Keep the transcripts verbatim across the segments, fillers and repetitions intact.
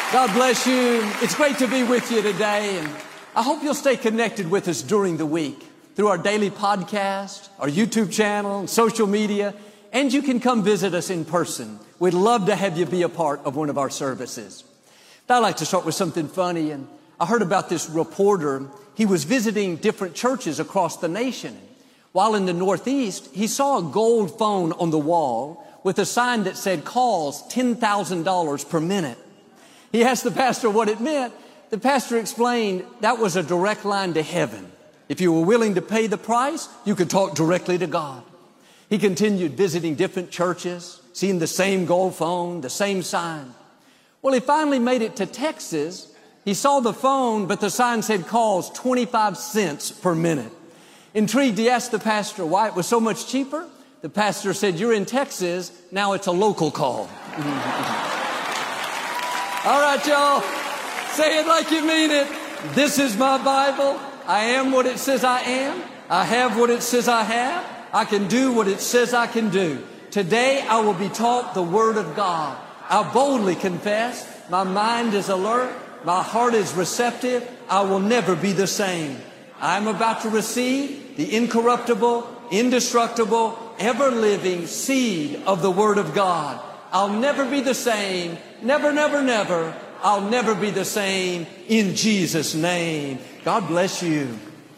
God bless you. It's great to be with you today, and I hope you'll stay connected with us during the week through our daily podcast, our YouTube channel, social media, and you can come visit us in person. We'd love to have you be a part of one of our services. But I'd like to start with something funny, and I heard about this reporter. He was visiting different churches across the nation. While in the Northeast, he saw a gold phone on the wall with a sign that said, calls ten thousand dollars per minute. He asked the pastor what it meant. The pastor explained that was a direct line to heaven. If you were willing to pay the price, you could talk directly to God. He continued visiting different churches, seeing the same gold phone, the same sign. Well, he finally made it to Texas. He saw the phone, but the sign said calls twenty-five cents per minute. Intrigued, he asked the pastor why it was so much cheaper. The pastor said, you're in Texas, now it's a local call. All right, y'all, say it like you mean it. This is my Bible. I am what it says I am. I have what it says I have. I can do what it says I can do. Today, I will be taught the Word of God. I boldly confess. My mind is alert. My heart is receptive. I will never be the same. I'm about to receive the incorruptible, indestructible, ever-living seed of the Word of God. I'll never be the same. Never, never, never. I'll never be the same in Jesus' name. God bless you.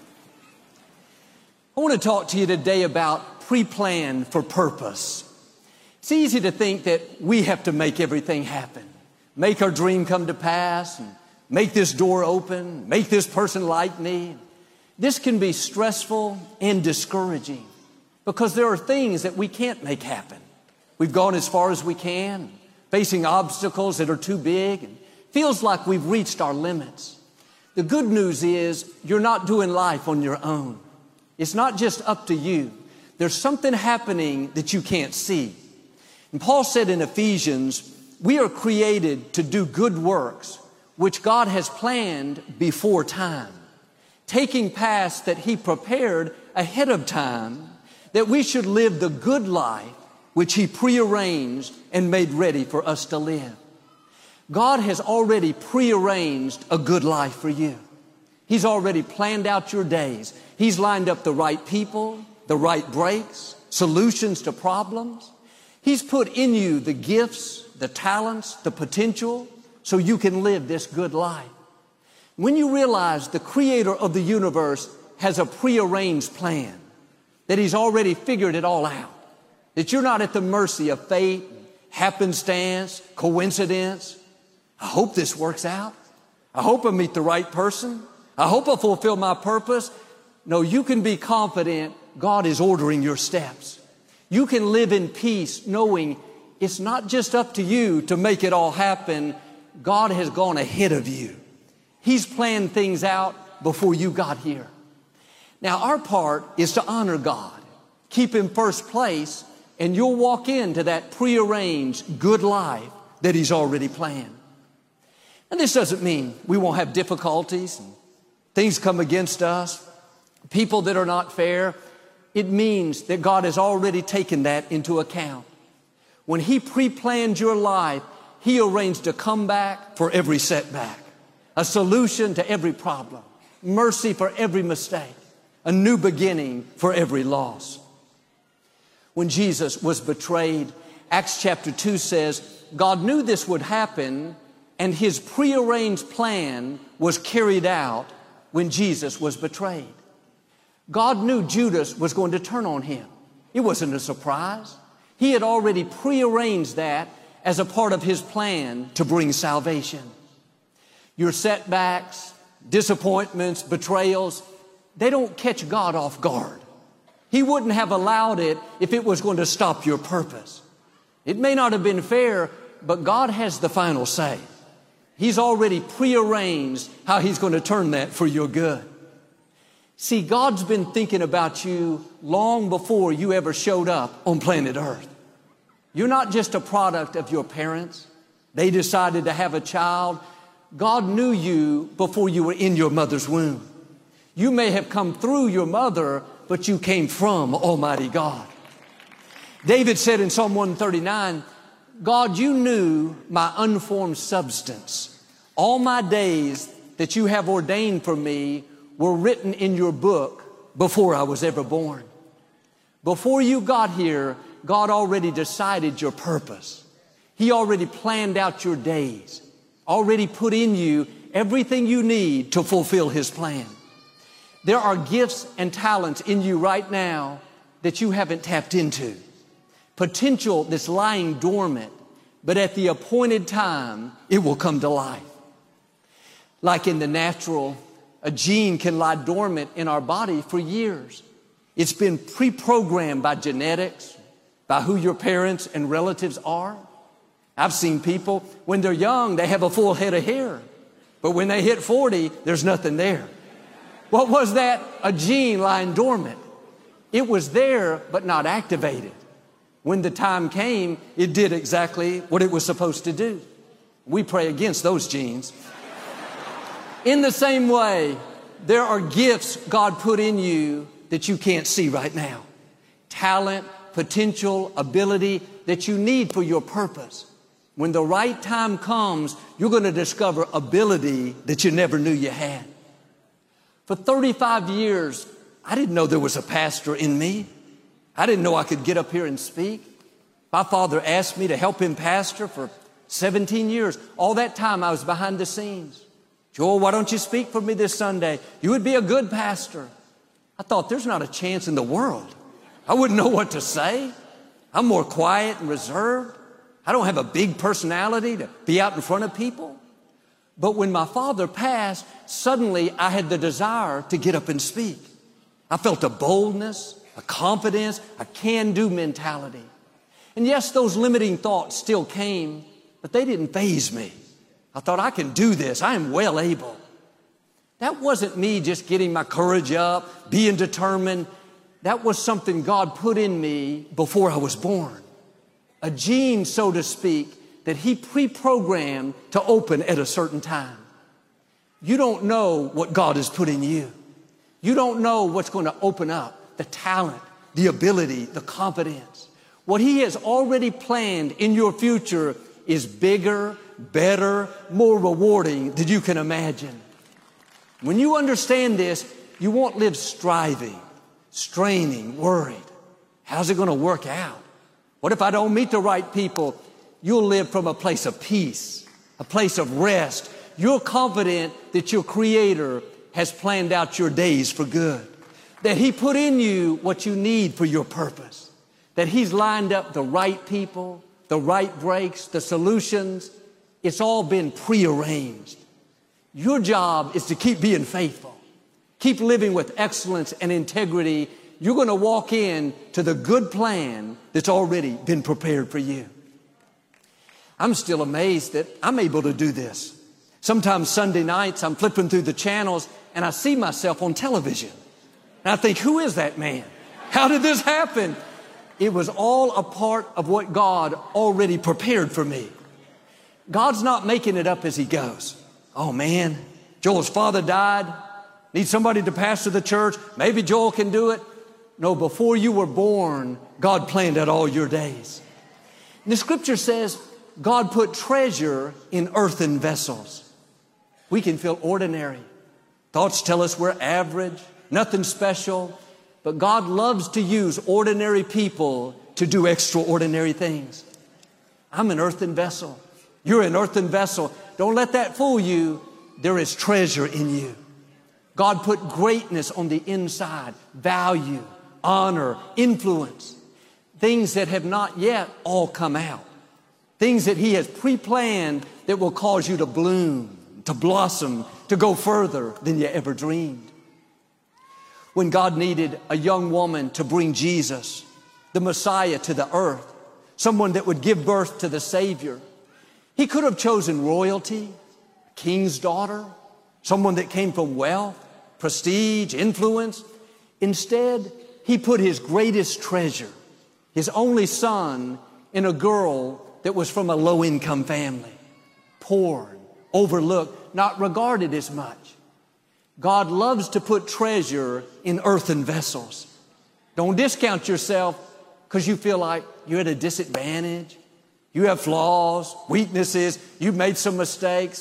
I want to talk to you today about pre-plan for purpose. It's easy to think that we have to make everything happen. Make our dream come to pass, and make this door open, make this person like me. This can be stressful and discouraging because there are things that we can't make happen. We've gone as far as we can, facing obstacles that are too big, and feels like we've reached our limits. The good news is you're not doing life on your own. It's not just up to you. There's something happening that you can't see. And Paul said in Ephesians, we are created to do good works, which God has planned before time, taking paths that He prepared ahead of time, that we should live the good life which He prearranged and made ready for us to live. God has already prearranged a good life for you. He's already planned out your days. He's lined up the right people, the right breaks, solutions to problems. He's put in you the gifts, the talents, the potential, so you can live this good life. When you realize the Creator of the universe has a prearranged plan, that He's already figured it all out, that you're not at the mercy of fate, happenstance, coincidence. I hope this works out. I hope I meet the right person. I hope I fulfill my purpose. No, you can be confident God is ordering your steps. You can live in peace knowing it's not just up to you to make it all happen. God has gone ahead of you. He's planned things out before you got here. Now, our part is to honor God, keep Him first place, and you'll walk into that prearranged good life that He's already planned. And this doesn't mean we won't have difficulties and things come against us, people that are not fair. It means that God has already taken that into account. When He pre-planned your life, He arranged a comeback for every setback, a solution to every problem, mercy for every mistake, a new beginning for every loss. When Jesus was betrayed, Acts chapter two says, God knew this would happen, and His prearranged plan was carried out when Jesus was betrayed. God knew Judas was going to turn on Him. It wasn't a surprise. He had already prearranged that as a part of His plan to bring salvation. Your setbacks, disappointments, betrayals, they don't catch God off guard. He wouldn't have allowed it if it was going to stop your purpose. It may not have been fair, but God has the final say. He's already prearranged how He's going to turn that for your good. See, God's been thinking about you long before you ever showed up on planet Earth. You're not just a product of your parents. They decided to have a child. God knew you before you were in your mother's womb. You may have come through your mother, but you came from Almighty God. David said in Psalm one thirty-nine, God, you knew my unformed substance. All my days that you have ordained for me were written in your book before I was ever born. Before you got here, God already decided your purpose. He already planned out your days, already put in you everything you need to fulfill His plan. There are gifts and talents in you right now that you haven't tapped into. Potential that's lying dormant, but at the appointed time, it will come to life. Like in the natural, a gene can lie dormant in our body for years. It's been pre-programmed by genetics, by who your parents and relatives are. I've seen people, when they're young, they have a full head of hair. But when they hit forty, there's nothing there. What was that? A gene lying dormant. It was there, but not activated. When the time came, it did exactly what it was supposed to do. We pray against those genes. In the same way, there are gifts God put in you that you can't see right now. Talent, potential, ability that you need for your purpose. When the right time comes, you're going to discover ability that you never knew you had. For thirty-five years, I didn't know there was a pastor in me. I didn't know I could get up here and speak. My father asked me to help him pastor for seventeen years. All that time I was behind the scenes. Joel, why don't you speak for me this Sunday? You would be a good pastor. I thought, there's not a chance in the world. I wouldn't know what to say. I'm more quiet and reserved. I don't have a big personality to be out in front of people. But when my father passed, suddenly I had the desire to get up and speak. I felt a boldness, a confidence, a can-do mentality. And yes, those limiting thoughts still came, but they didn't faze me. I thought, I can do this. I am well able. That wasn't me just getting my courage up, being determined. That was something God put in me before I was born. A gene, so to speak, that He pre-programmed to open at a certain time. You don't know what God has put in you. You don't know what's going to open up, the talent, the ability, the confidence. What He has already planned in your future is bigger, better, more rewarding than you can imagine. When you understand this, you won't live striving, straining, worried. How's it going to work out? What if I don't meet the right people? You'll live from a place of peace, a place of rest. You're confident that your Creator has planned out your days for good, that He put in you what you need for your purpose, that He's lined up the right people, the right breaks, the solutions. It's all been prearranged. Your job is to keep being faithful, keep living with excellence and integrity. You're going to walk in to the good plan that's already been prepared for you. I'm still amazed that I'm able to do this. Sometimes Sunday nights I'm flipping through the channels and I see myself on television. And I think, who is that man? How did this happen? It was all a part of what God already prepared for me. God's not making it up as He goes. Oh man, Joel's father died. Need somebody to pastor the church. Maybe Joel can do it. No, before you were born, God planned out all your days. And the scripture says, God put treasure in earthen vessels. We can feel ordinary. Thoughts tell us we're average, nothing special. But God loves to use ordinary people to do extraordinary things. I'm an earthen vessel. You're an earthen vessel. Don't let that fool you. There is treasure in you. God put greatness on the inside, value, honor, influence, things that have not yet all come out. Things that He has pre-planned that will cause you to bloom, to blossom, to go further than you ever dreamed. When God needed a young woman to bring Jesus, the Messiah, to the earth, someone that would give birth to the Savior, He could have chosen royalty, king's daughter, someone that came from wealth, prestige, influence. Instead, He put His greatest treasure, His only son, in a girl that was from a low-income family, poor, overlooked, not regarded as much. God loves to put treasure in earthen vessels. Don't discount yourself because you feel like you're at a disadvantage. You have flaws, weaknesses. You've made some mistakes.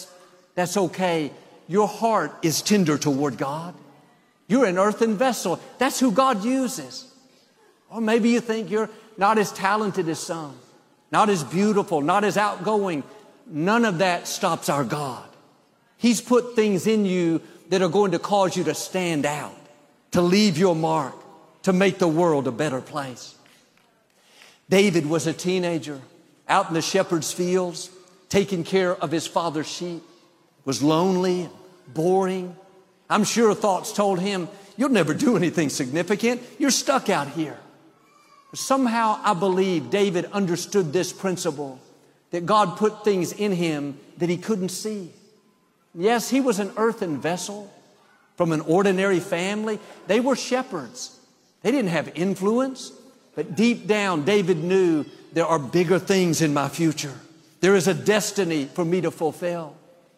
That's okay. Your heart is tender toward God. You're an earthen vessel. That's who God uses. Or maybe you think you're not as talented as some, not as beautiful, not as outgoing. None of that stops our God. He's put things in you that are going to cause you to stand out, to leave your mark, to make the world a better place. David was a teenager out in the shepherd's fields, taking care of his father's sheep, was lonely, boring. I'm sure thoughts told him, you'll never do anything significant. You're stuck out here. But somehow I believe David understood this principle, that God put things in him that he couldn't see. Yes, he was an earthen vessel from an ordinary family. They were shepherds. They didn't have influence, but deep down, David knew there are bigger things in my future. There is a destiny for me to fulfill.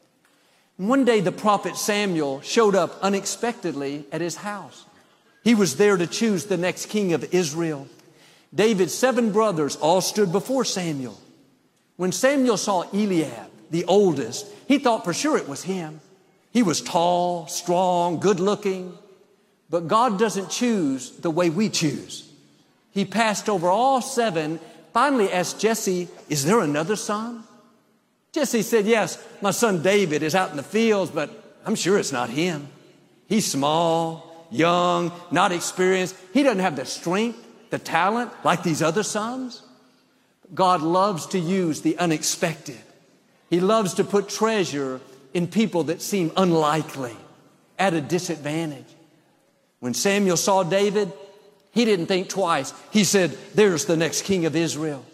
And one day, the prophet Samuel showed up unexpectedly at his house. He was there to choose the next king of Israel. David's seven brothers all stood before Samuel. When Samuel saw Eliab, the oldest, he thought for sure it was him. He was tall, strong, good-looking. But God doesn't choose the way we choose. He passed over all seven, finally asked Jesse, is there another son? Jesse said, yes, my son David is out in the fields, but I'm sure it's not him. He's small, young, not experienced. He doesn't have the strength, the talent like these other sons. God loves to use the unexpected. He loves to put treasure in people that seem unlikely, at a disadvantage. When Samuel saw David, he didn't think twice. He said, there's the next king of Israel.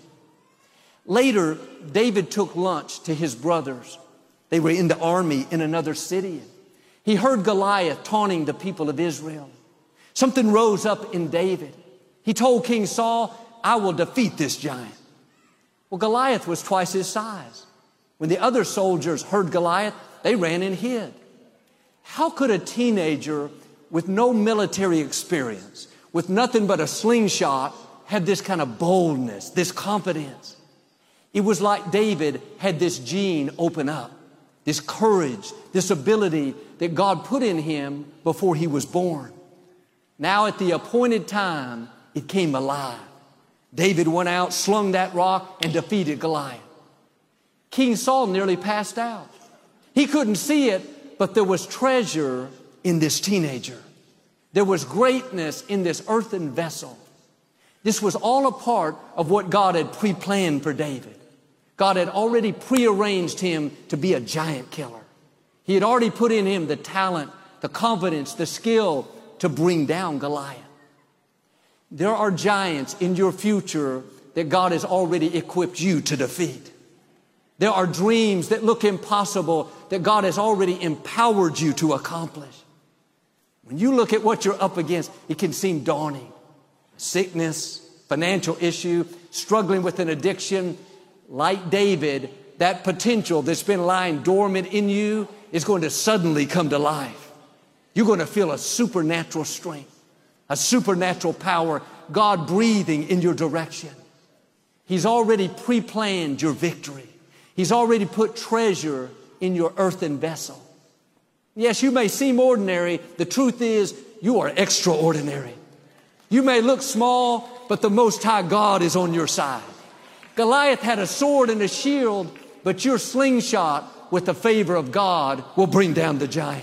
Later, David took lunch to his brothers. They were in the army in another city. He heard Goliath taunting the people of Israel. Something rose up in David. He told King Saul, I will defeat this giant. Well, Goliath was twice his size. When the other soldiers heard Goliath, they ran and hid. How could a teenager with no military experience, with nothing but a slingshot, have this kind of boldness, this confidence? It was like David had this gene open up, this courage, this ability that God put in him before he was born. Now at the appointed time, it came alive. David went out, slung that rock, and defeated Goliath. King Saul nearly passed out. He couldn't see it, but there was treasure in this teenager. There was greatness in this earthen vessel. This was all a part of what God had pre-planned for David. God had already prearranged him to be a giant killer. He had already put in him the talent, the confidence, the skill to bring down Goliath. There are giants in your future that God has already equipped you to defeat. There are dreams that look impossible that God has already empowered you to accomplish. When you look at what you're up against, it can seem daunting. Sickness, financial issue, struggling with an addiction. Like David, that potential that's been lying dormant in you is going to suddenly come to life. You're going to feel a supernatural strength, a supernatural power, God breathing in your direction. He's already pre-planned your victory. He's already put treasure in your earthen vessel. Yes, you may seem ordinary. The truth is, you are extraordinary. You may look small, but the Most High God is on your side. Goliath had a sword and a shield, but your slingshot with the favor of God will bring down the giant.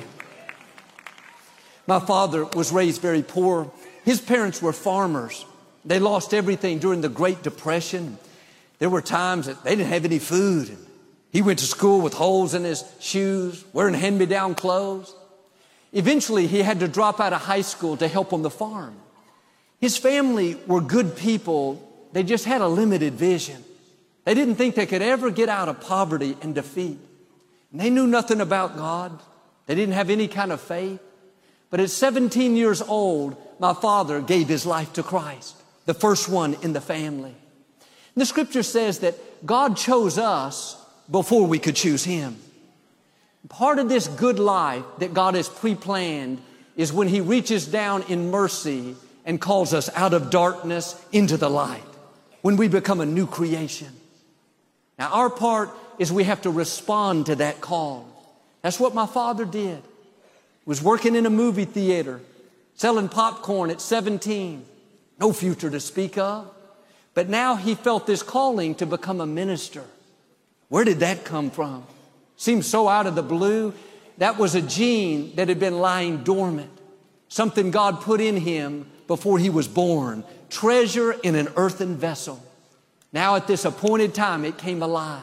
My father was raised very poor. His parents were farmers. They lost everything during the Great Depression. There were times that they didn't have any food. He went to school with holes in his shoes, wearing hand-me-down clothes. Eventually, he had to drop out of high school to help on the farm. His family were good people. They just had a limited vision. They didn't think they could ever get out of poverty and defeat. And they knew nothing about God. They didn't have any kind of faith. But at seventeen years old, my father gave his life to Christ, the first one in the family. And the scripture says that God chose us before we could choose him. Part of this good life that God has pre-planned is when he reaches down in mercy and calls us out of darkness into the light, when we become a new creation. Now, our part is we have to respond to that call. That's what my father did. Was working in a movie theater, selling popcorn at seventeen. No future to speak of. But now he felt this calling to become a minister. Where did that come from? Seems so out of the blue. That was a gene that had been lying dormant. Something God put in him before he was born. Treasure in an earthen vessel. Now at this appointed time, it came alive.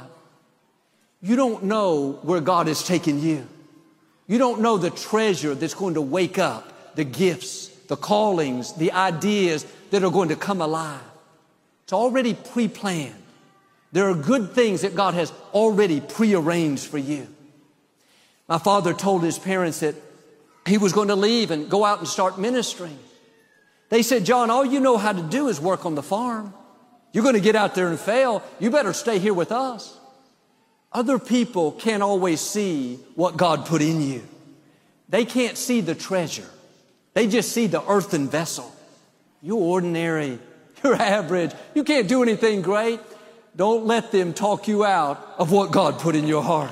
You don't know where God has taken you. You don't know the treasure that's going to wake up, the gifts, the callings, the ideas that are going to come alive. It's already pre-planned. There are good things that God has already prearranged for you. My father told his parents that he was going to leave and go out and start ministering. They said, John, all you know how to do is work on the farm. You're going to get out there and fail. You better stay here with us. Other people can't always see what God put in you. They can't see the treasure. They just see the earthen vessel. You're ordinary. You're average. You can't do anything great. Don't let them talk you out of what God put in your heart.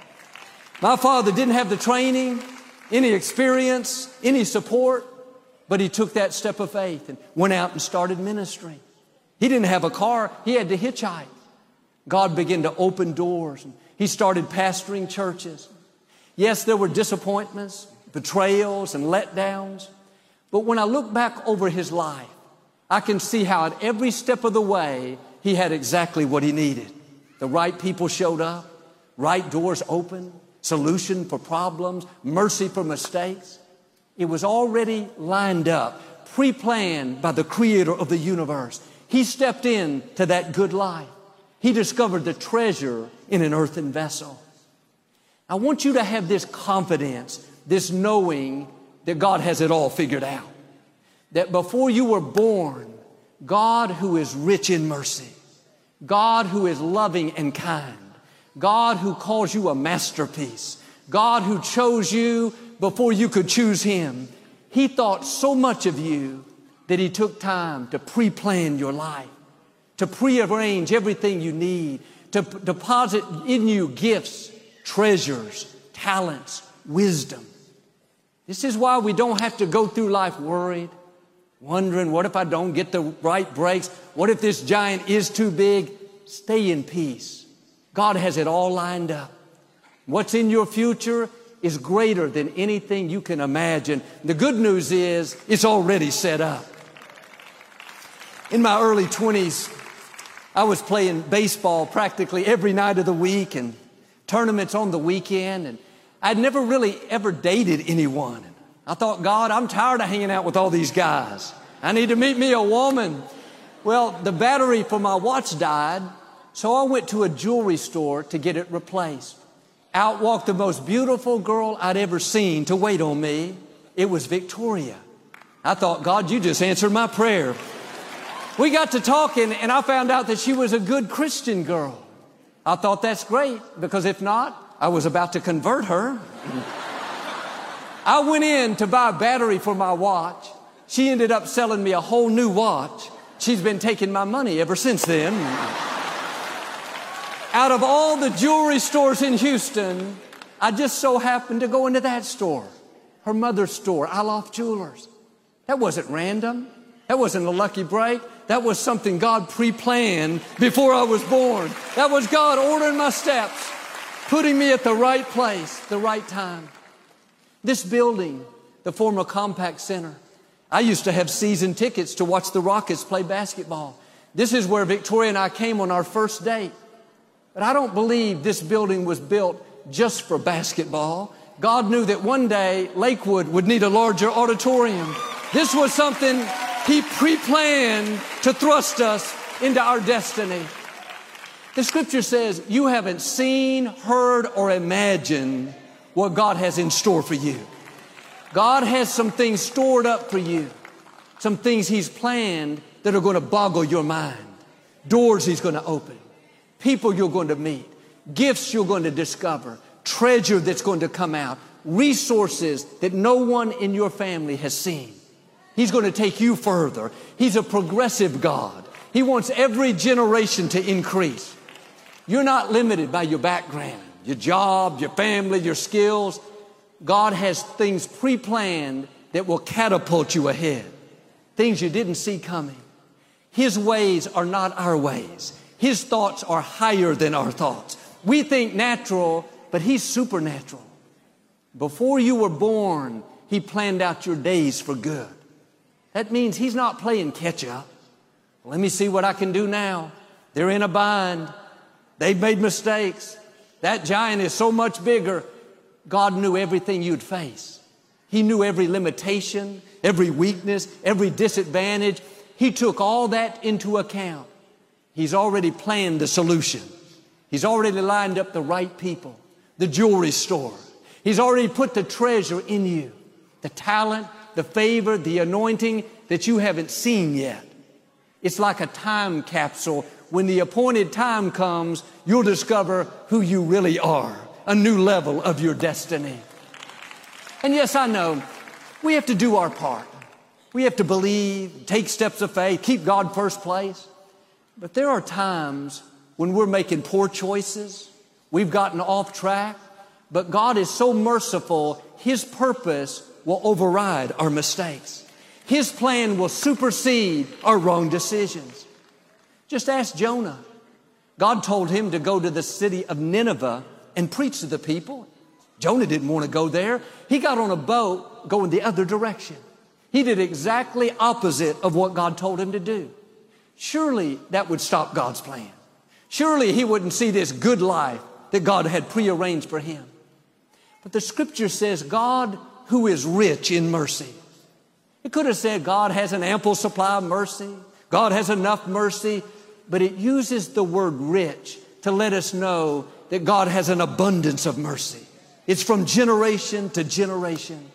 My father didn't have the training, any experience, any support, but he took that step of faith and went out and started ministry. He didn't have a car. He had to hitchhike. God began to open doors, and he started pastoring churches. Yes, there were disappointments, betrayals, and letdowns. But when I look back over his life, I can see how at every step of the way, he had exactly what he needed. The right people showed up, right doors opened, solution for problems, mercy for mistakes. It was already lined up, pre-planned by the creator of the universe. He stepped in to that good life. He discovered the treasure in an earthen vessel. I want you to have this confidence, this knowing that God has it all figured out. That before you were born, God who is rich in mercy, God who is loving and kind, God who calls you a masterpiece, God who chose you before you could choose him, he thought so much of you that he took time to pre-plan your life, to prearrange everything you need, to p- deposit in you gifts, treasures, talents, wisdom. This is why we don't have to go through life worried, wondering, what if I don't get the right breaks? What if this giant is too big? Stay in peace. God has it all lined up. What's in your future is greater than anything you can imagine. The good news is it's already set up. In my early twenties, I was playing baseball practically every night of the week and tournaments on the weekend. And I'd never really ever dated anyone. I thought, God, I'm tired of hanging out with all these guys. I need to meet me a woman. Well, the battery for my watch died, so I went to a jewelry store to get it replaced. Out walked the most beautiful girl I'd ever seen to wait on me. It was Victoria. I thought, God, you just answered my prayer. We got to talking, and I found out that she was a good Christian girl. I thought, that's great, because if not, I was about to convert her. I went in to buy a battery for my watch. She ended up selling me a whole new watch. She's been taking my money ever since then. Out of all the jewelry stores in Houston, I just so happened to go into that store, her mother's store, Alof Jewelers. That wasn't random. That wasn't a lucky break. That was something God pre-planned before I was born. That was God ordering my steps, putting me at the right place, the right time. This building, the former Compaq Center, I used to have season tickets to watch the Rockets play basketball. This is where Victoria and I came on our first date. But I don't believe this building was built just for basketball. God knew that one day Lakewood would need a larger auditorium. This was something he pre-planned to thrust us into our destiny. The scripture says, you haven't seen, heard, or imagined what God has in store for you. God has some things stored up for you. Some things he's planned that are going to boggle your mind. Doors he's going to open. People you're going to meet. Gifts you're going to discover. Treasure that's going to come out. Resources that no one in your family has seen. He's going to take you further. He's a progressive God. He wants every generation to increase. You're not limited by your background, your job, your family, your skills. God has things pre-planned that will catapult you ahead. Things you didn't see coming. His ways are not our ways. His thoughts are higher than our thoughts. We think natural, but He's supernatural. Before you were born, He planned out your days for good. That means He's not playing catch up. Let me see what I can do now. They're in a bind. They've made mistakes. That giant is so much bigger. God knew everything you'd face. He knew every limitation, every weakness, every disadvantage. He took all that into account. He's already planned the solution. He's already lined up the right people, the jewelry store. He's already put the treasure in you, the talent, the favor, the anointing that you haven't seen yet. It's like a time capsule. When the appointed time comes, you'll discover who you really are, a new level of your destiny. And yes, I know, we have to do our part. We have to believe, take steps of faith, keep God first place. But there are times when we're making poor choices, we've gotten off track, but God is so merciful, His purpose will override our mistakes. His plan will supersede our wrong decisions. Just ask Jonah. God told him to go to the city of Nineveh and preach to the people. Jonah didn't want to go there. He got on a boat going the other direction. He did exactly opposite of what God told him to do. Surely that would stop God's plan. Surely he wouldn't see this good life that God had prearranged for him. But the scripture says God who is rich in mercy. It could have said God has an ample supply of mercy. God has enough mercy. But it uses the word rich to let us know that God has an abundance of mercy. It's from generation to generation.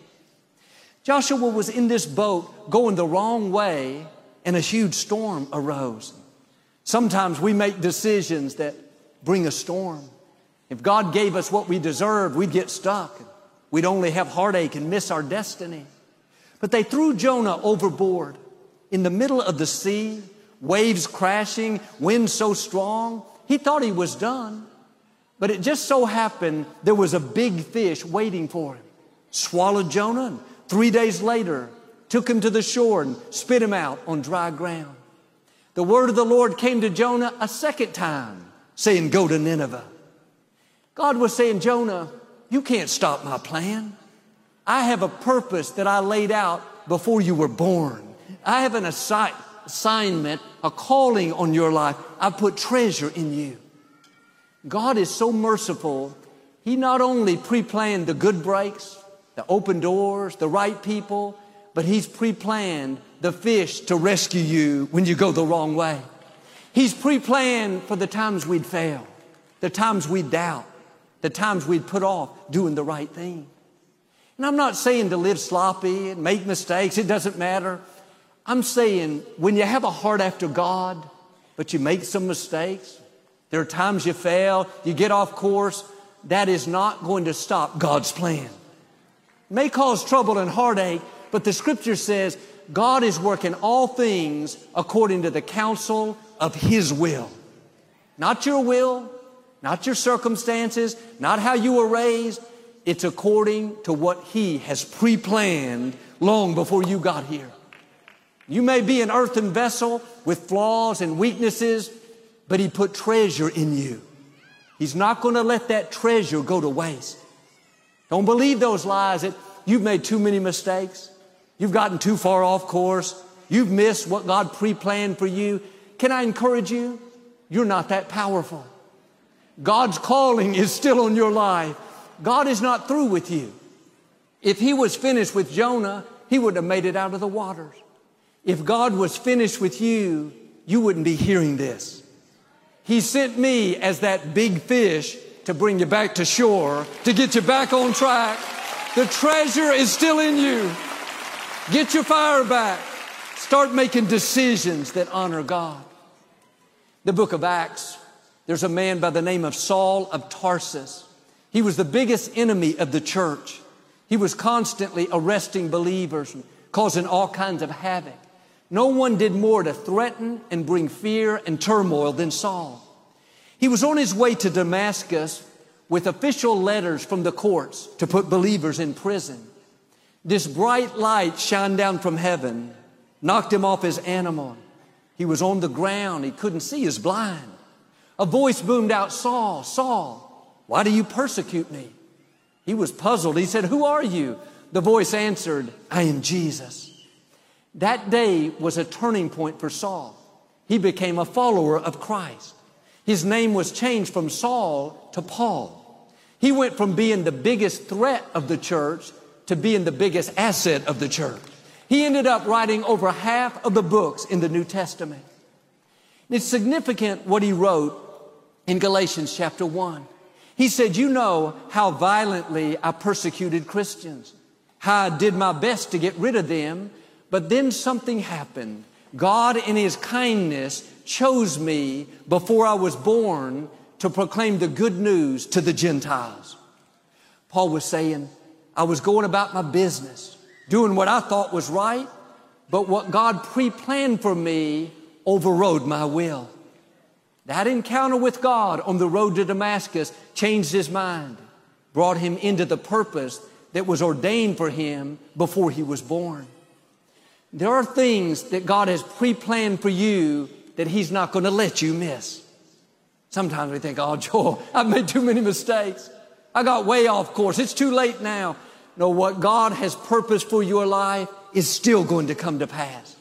Joshua was in this boat going the wrong way and a huge storm arose. Sometimes we make decisions that bring a storm. If God gave us what we deserved, we'd get stuck. We'd only have heartache and miss our destiny. But they threw Jonah overboard in the middle of the sea, waves crashing, wind so strong. He thought he was done. But it just so happened there was a big fish waiting for him. Swallowed Jonah, and three days later took him to the shore and spit him out on dry ground. The word of the Lord came to Jonah a second time, saying, go to Nineveh. God was saying, Jonah, you can't stop my plan. I have a purpose that I laid out before you were born. I have an assi- assignment, a calling on your life. I put treasure in you. God is so merciful. He not only pre-planned the good breaks, the open doors, the right people, but He's pre-planned the fish to rescue you when you go the wrong way. He's pre-planned for the times we'd fail, the times we'd doubt, the times we'd put off doing the right thing. And I'm not saying to live sloppy and make mistakes. It doesn't matter. I'm saying when you have a heart after God, but you make some mistakes, there are times you fail, you get off course, that is not going to stop God's plan. It may cause trouble and heartache, but the scripture says God is working all things according to the counsel of His will. Not your will, not your circumstances, not how you were raised. It's according to what He has pre-planned long before you got here. You may be an earthen vessel with flaws and weaknesses, but He put treasure in you. He's not going to let that treasure go to waste. Don't believe those lies that you've made too many mistakes. You've gotten too far off course. You've missed what God pre-planned for you. Can I encourage you? You're not that powerful. God's calling is still on your life. God is not through with you. If He was finished with Jonah, He would have made it out of the waters. If God was finished with you, you wouldn't be hearing this. He sent me as that big fish to bring you back to shore, to get you back on track. The treasure is still in you. Get your fire back. Start making decisions that honor God. The book of Acts, there's a man by the name of Saul of Tarsus. He was the biggest enemy of the church. He was constantly arresting believers and causing all kinds of havoc. No one did more to threaten and bring fear and turmoil than Saul. He was on his way to Damascus with official letters from the courts to put believers in prison. This bright light shined down from heaven, knocked him off his animal. He was on the ground. He couldn't see. He was blind. A voice boomed out, Saul, Saul, why do you persecute me? He was puzzled. He said, who are you? The voice answered, I am Jesus. That day was a turning point for Saul. He became a follower of Christ. His name was changed from Saul to Paul. He went from being the biggest threat of the church to being the biggest asset of the church. He ended up writing over half of the books in the New Testament. It's significant what he wrote in Galatians chapter one. He said, you know how violently I persecuted Christians, how I did my best to get rid of them, but then something happened. God in His kindness chose me before I was born to proclaim the good news to the Gentiles. Paul was saying, I was going about my business, doing what I thought was right, but what God pre-planned for me overrode my will. That encounter with God on the road to Damascus changed his mind, brought him into the purpose that was ordained for him before he was born. There are things that God has pre-planned for you that He's not going to let you miss. Sometimes we think, oh, Joel, I've made too many mistakes. I got way off course. It's too late now. No, what God has purposed for your life is still going to come to pass.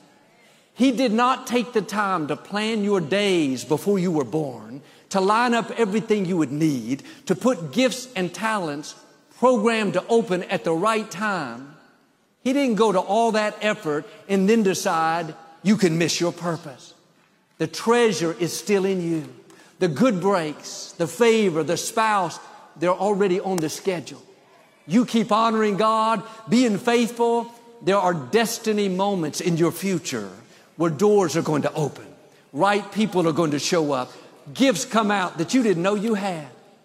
He did not take the time to plan your days before you were born, to line up everything you would need, to put gifts and talents programmed to open at the right time. He didn't go to all that effort and then decide you can miss your purpose. The treasure is still in you. The good breaks, the favor, the spouse, they're already on the schedule. You keep honoring God, being faithful. There are destiny moments in your future where doors are going to open. Right people are going to show up. Gifts come out that you didn't know you had.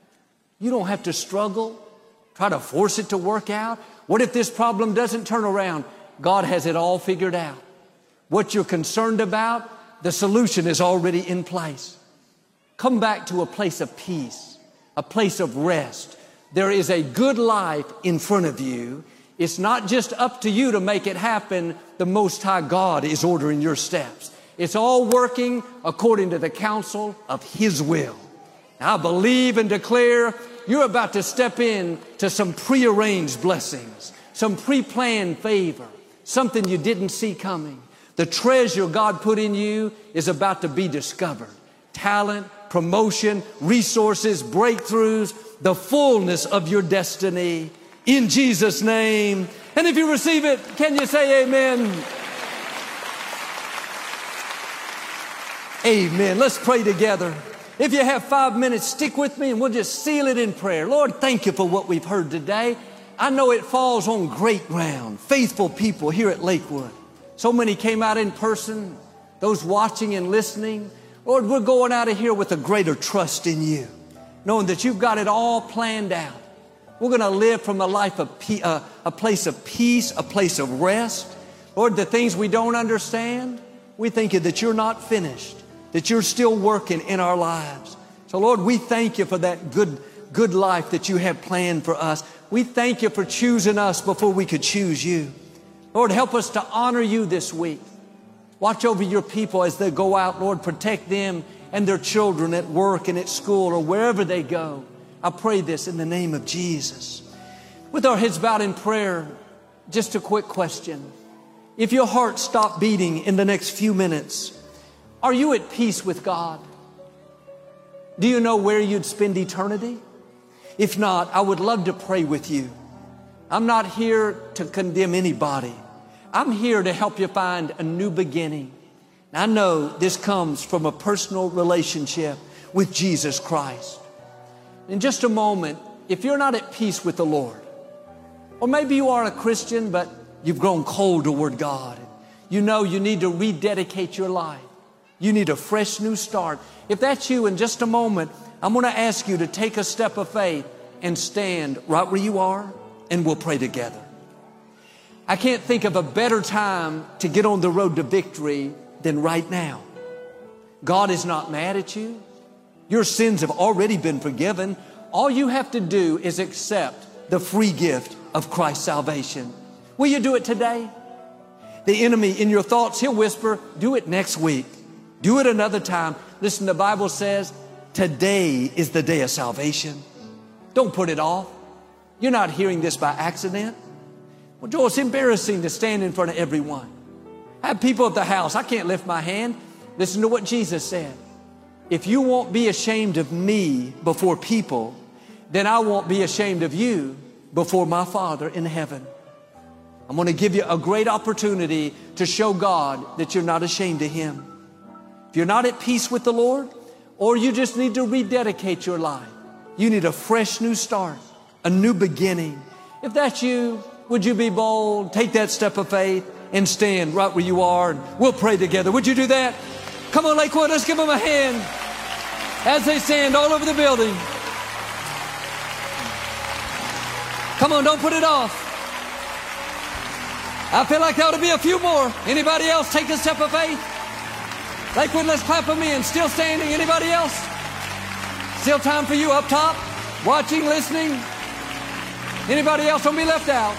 You don't have to struggle, try to force it to work out. What if this problem doesn't turn around? God has it all figured out. What you're concerned about, the solution is already in place. Come back to a place of peace, a place of rest. There is a good life in front of you. It's not just up to you to make it happen. The Most High God is ordering your steps. It's all working according to the counsel of His will. Now, I believe and declare you're about to step in to some prearranged blessings, some pre-planned favor, something you didn't see coming. The treasure God put in you is about to be discovered. Talent, promotion, resources, breakthroughs, the fullness of your destiny in Jesus' name. And if you receive it, can you say amen? Amen. Let's pray together. If you have five minutes, stick with me and we'll just seal it in prayer. Lord, thank you for what we've heard today. I know it falls on great ground. Faithful people here at Lakewood. So many came out in person, those watching and listening. Lord, we're going out of here with a greater trust in you, knowing that you've got it all planned out. We're going to live from a life of pe- uh, a place of peace, a place of rest. Lord, the things we don't understand, we think that you're not finished, that you're still working in our lives. So, Lord, we thank you for that good, good life that you have planned for us. We thank you for choosing us before we could choose you. Lord, help us to honor you this week. Watch over your people as they go out. Lord, protect them and their children at work and at school or wherever they go. I pray this in the name of Jesus. With our heads bowed in prayer, just a quick question. If your heart stopped beating in the next few minutes, are you at peace with God? Do you know where you'd spend eternity? If not, I would love to pray with you. I'm not here to condemn anybody. I'm here to help you find a new beginning. I know this comes from a personal relationship with Jesus Christ. In just a moment, if you're not at peace with the Lord, or maybe you are a Christian, but you've grown cold toward God. You know you need to rededicate your life. You need a fresh new start. If that's you, in just a moment, I'm going to ask you to take a step of faith and stand right where you are, and we'll pray together. I can't think of a better time to get on the road to victory than right now. God is not mad at you. Your sins have already been forgiven. All you have to do is accept the free gift of Christ's salvation. Will you do it today? The enemy in your thoughts, he'll whisper, do it next week. Do it another time. Listen, the Bible says, today is the day of salvation. Don't put it off. You're not hearing this by accident. Well, Joel, it's embarrassing to stand in front of everyone. I have people at the house. I can't lift my hand. Listen to what Jesus said. If you won't be ashamed of me before people, then I won't be ashamed of you before my Father in heaven. I'm going to give you a great opportunity to show God that you're not ashamed of Him. If you're not at peace with the Lord, or you just need to rededicate your life, you need a fresh new start, a new beginning. If that's you, would you be bold, take that step of faith, and stand right where you are, and we'll pray together. Would you do that? Come on, Lakewood, let's give them a hand as they stand all over the building. Come on, don't put it off. I feel like there ought to be a few more. Anybody else take a step of faith? Lakewood, let's clap them in. Still standing. Anybody else? Still time for you up top, watching, listening. Anybody else? Don't be left out.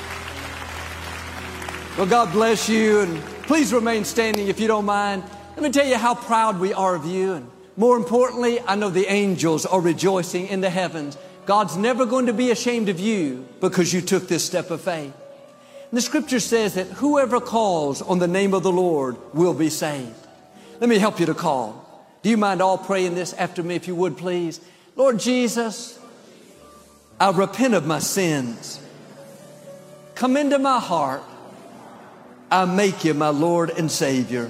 Well, God bless you, and please remain standing if you don't mind. Let me tell you how proud we are of you, and more importantly, I know the angels are rejoicing in the heavens. God's never going to be ashamed of you because you took this step of faith. And the scripture says that whoever calls on the name of the Lord will be saved. Let me help you to call. Do you mind all praying this after me, if you would, please? Lord Jesus, I repent of my sins. Come into my heart. I make you my Lord and Savior.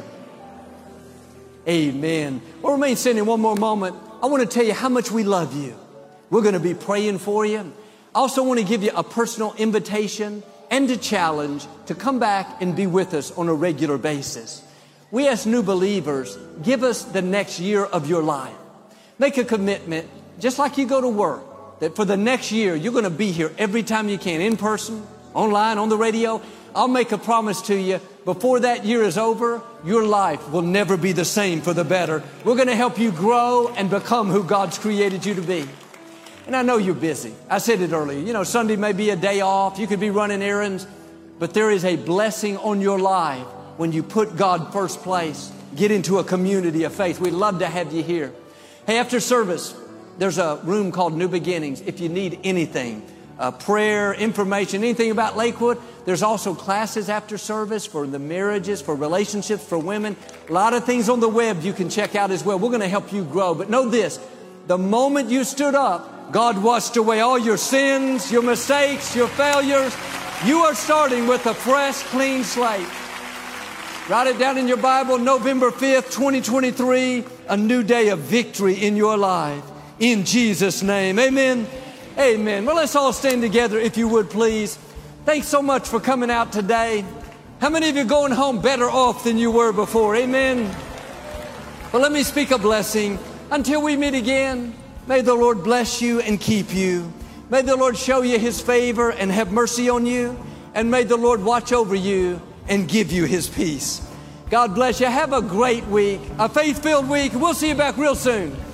Amen. Well, remain standing one more moment. I want to tell you how much we love you. We're going to be praying for you. I also want to give you a personal invitation and a challenge to come back and be with us on a regular basis. We as new believers, give us the next year of your life. Make a commitment, just like you go to work, that for the next year, you're going to be here every time you can, in person, online, on the radio. I'll make a promise to you, before that year is over, your life will never be the same for the better. We're going to help you grow and become who God's created you to be. And I know you're busy. I said it earlier. You know, Sunday may be a day off. You could be running errands. But there is a blessing on your life when you put God first place. Get into a community of faith. We'd love to have you here. Hey, after service, there's a room called New Beginnings. If you need anything, uh, prayer, information, anything about Lakewood, there's also classes after service for the marriages, for relationships, for women. A lot of things on the web you can check out as well. We're going to help you grow. But know this, the moment you stood up, God washed away all your sins, your mistakes, your failures. You are starting with a fresh, clean slate. Write it down in your Bible, November fifth, twenty twenty-three, a new day of victory in your life. In Jesus' name, amen. Amen. Well, let's all stand together if you would, please. Thanks so much for coming out today. How many of you are going home better off than you were before? Amen. Well, let me speak a blessing. Until we meet again, may the Lord bless you and keep you. May the Lord show you His favor and have mercy on you. And may the Lord watch over you and give you His peace. God bless you. Have a great week, a faith-filled week. We'll see you back real soon.